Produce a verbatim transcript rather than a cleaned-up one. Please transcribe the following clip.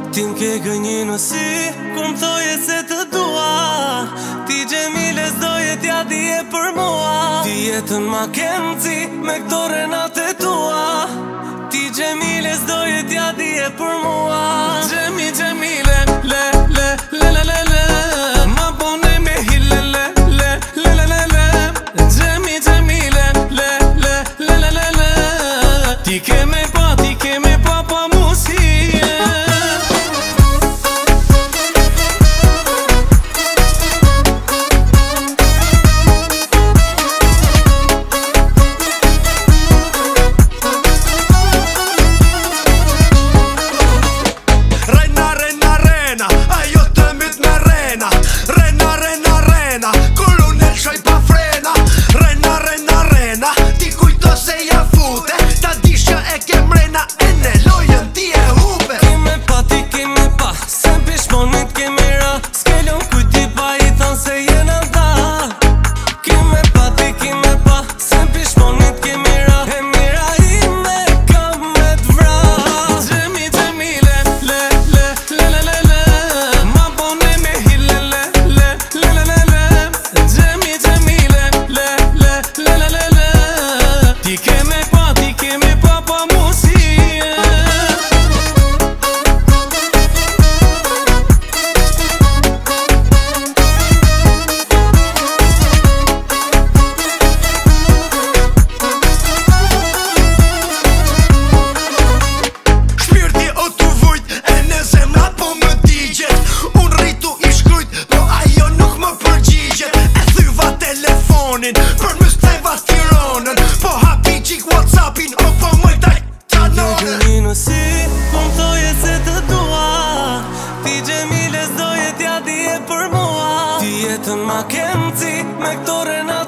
Ti m'ke gënjë në si, kur m'thoje se të dua. Ti Gjemile s'doje t'ja dije për mua. Ti jetën ma kemci me këto renate tua. Ti Gjemile s'doje t'ja dije për mua. Gjemi, Gjemile, le, le, le, le, le, le. Ma bone me hile, le, le, le, le, le, le. Gjemi, Gjemile, le, le, le, le, le, le. Ti ke me pa, ti ke me pa pa musie. Për më steva Tiranën, po hapi qik Whatsappin, o po më daj Tanonën. Ti gënjë në si, po m'thoje se të dua. Ti Gjemile s'doje t'ja dije për mua. Ti jetën ma kemci me këto renate.